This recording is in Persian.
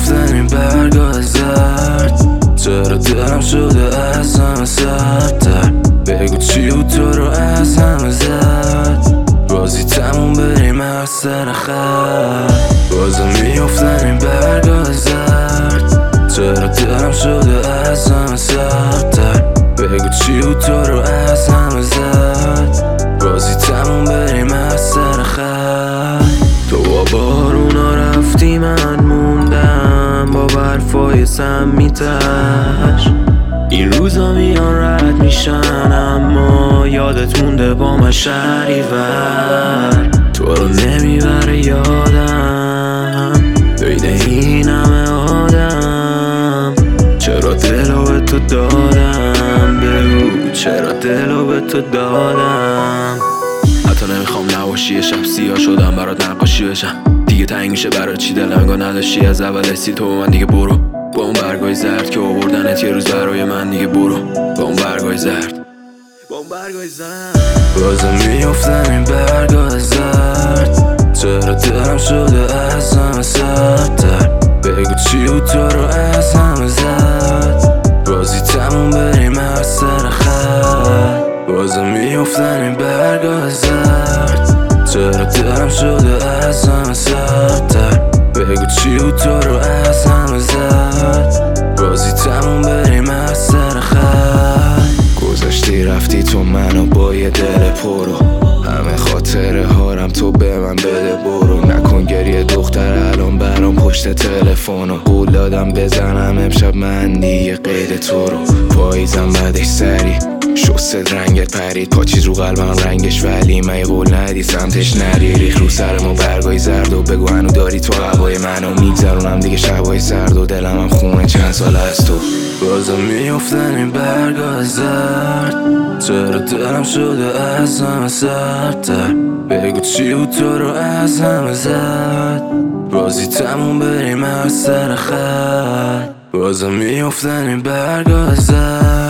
میفتن این برگاه زرد؟ چرا دلم شده از همه سردتر؟ بگو چی بود تو رو از همه زد؟ بازی تموم بریم هر سر خط. بازم میفتن این برگاه زرد؟ چرا دلم شده از همه سردتر؟ بگو چی بود تو رو از همه زد؟ بازی تموم بریم از سر خط. تو با بارونا رفتی من موندم با برفای سمیتش. این روزا میان رد میشن اما یادت مونده با من شهریور. تو رو نمیبره یادم بین این همه آدم. چرا دلو به تو دادم؟ بگو چرا دلو به تو دادم؟ حتی نمیخوام نباشی، شب سیاه شدم برات نقاشی بشم. دیگه تنگ میشه برات چی دلنگا نداشتی از اول حسی تو من. دیگه برو با اون برگای زرد که آوردنت یه روز برای من. دیگه برو با اون برگای زرد، با اون برگای زرد. بازم میفتن این برگای زرد؟ چرا دلم شده از همه سردتر؟ بگو چی بود تو رو از همه زد؟ بازی تموم بریم هر سر خط. بازم میفتن این برگاه زرد؟ چرا دلم شده از همه سردتر؟ بگو چی بود تو رو از همه زد؟ بازی تموم بریم از سر خط. گذاشتی رفتی تو منو با یه دل پرو، همه خاطره هارم تو به من بده برو. نکن گریه دختر الان برام پشت تلفنو. قول دادم بزنم امشب من دیگه قید تو رو. پاییزم بعدش سری شست رنگت پرید، پاچیز رو قلبم رنگش ولی من یه قول ندی سمتش نری. ریخ رو سر ما برگای زرد و بگو هنو داری تو هوای منو. میگذرونم دیگه شبای سرد و دلم هم خونه چند سال از تو. بازم میفتن این برگاه زرد؟ چرا دلم شده از همه سردتر؟ بگو چی بود تو رو از همه زد؟ بازی تموم بریم هر سر خط. بازم میفتن این برگاه زرد؟